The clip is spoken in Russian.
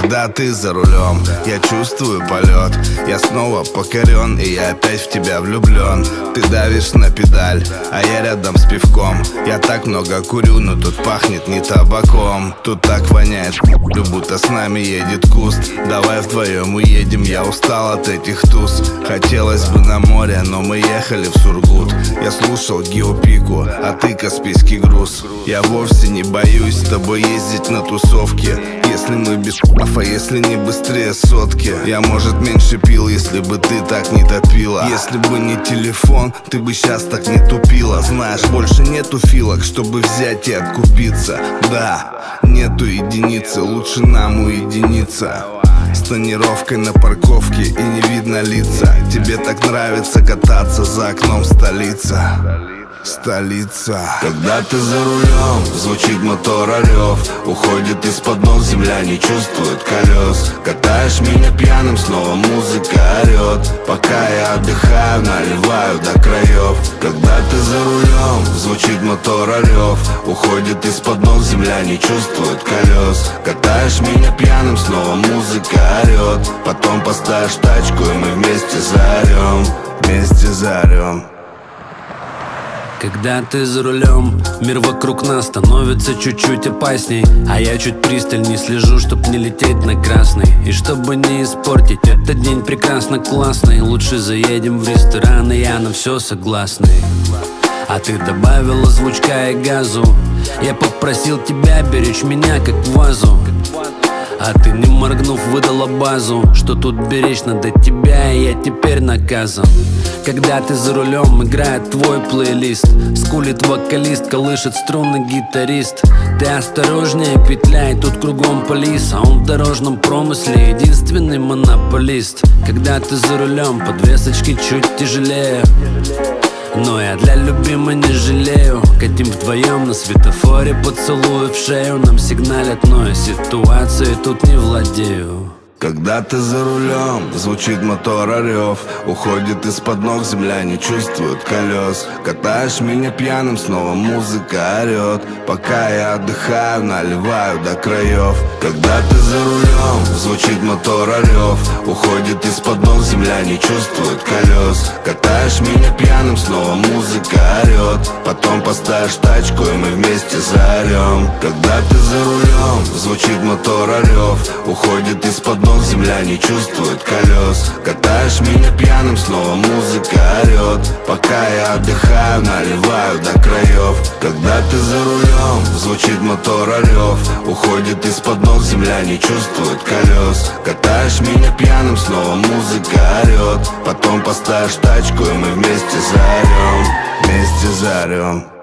Когда ты за рулем, я чувствую полет. Я снова покорен, и я опять в тебя влюблен. Ты давишь на педаль, а я рядом с пивком. Я так много курю, но тут пахнет не табаком. Тут так воняет, будто с нами едет куст. Давай вдвоем уедем, я устал от этих туз. Хотелось бы на море, но мы ехали в Сургут. Я слушал Геопику, а ты Каспийский груз. Я вовсе не боюсь с тобой ездить на тусовке, если мы без а если не быстрее сотки. Я, может, меньше пил, если бы ты так не топила. Если бы не телефон, ты бы сейчас так не тупила. Знаешь, больше нету филок, чтобы взять и откупиться. Да, нету единицы, лучше нам уединиться. С тонировкой на парковке и не видно лица. Тебе так нравится кататься за окном столица. Столица. Когда ты за рулем, звучит мотор рев. Уходит из-под ног земля, не чувствует колес. Катаешь меня пьяным, снова музыка орет. Пока я отдыхаю, наливаю до краев. Когда ты за рулем, звучит мотор рев. Уходит из-под ног земля, не чувствует колес. Катаешь меня пьяным, снова музыка орет. Потом поставишь тачку, и мы вместе заорем. Вместе заорем. Когда ты за рулем, мир вокруг нас становится чуть-чуть опасней. А я чуть пристальней слежу, чтоб не лететь на красный. И чтобы не испортить этот день прекрасно классный, лучше заедем в ресторан, и я на все согласный. А ты добавила звучка и газу. Я попросил тебя беречь меня как вазу, а ты, не моргнув, выдала базу, что тут беречь надо тебя, и я теперь наказан. Когда ты за рулем, играет твой плейлист. Скулит вокалист, колышет струны гитарист. Ты осторожнее, петляй, тут кругом полис. А он в дорожном промысле единственный монополист. Когда ты за рулем, подвесочки чуть тяжелее, но я для любимой не жалею. Катим вдвоем на светофоре, поцелуй в шею. Нам сигналят, но я ситуацией тут не владею. Когда ты за рулем, звучит мотор рев. Уходит из-под ног земля, не чувствует колес. Катаешь меня пьяным, снова музыка орет. Пока я отдыхаю, наливаю до краев. Когда ты за рулем, звучит мотор рев. Уходит из-под ног земля, не чувствует колес. Катаешь меня пьяным, снова музыка орет. Потом поставишь тачку, и мы вместе заорем. Когда ты за рулем, звучит мотор рев. Уходит из-под ног земля, не чувствует колес. Катаешь меня пьяным, снова музыка орет. Пока я отдыхаю, наливаю до краев. Когда ты за рулем, звучит мотор рев. Уходит из-под ног земля, не чувствует колес. Катаешь меня пьяным, снова музыка орет. Потом поставишь тачку, и мы вместе заорем. Вместе заорем.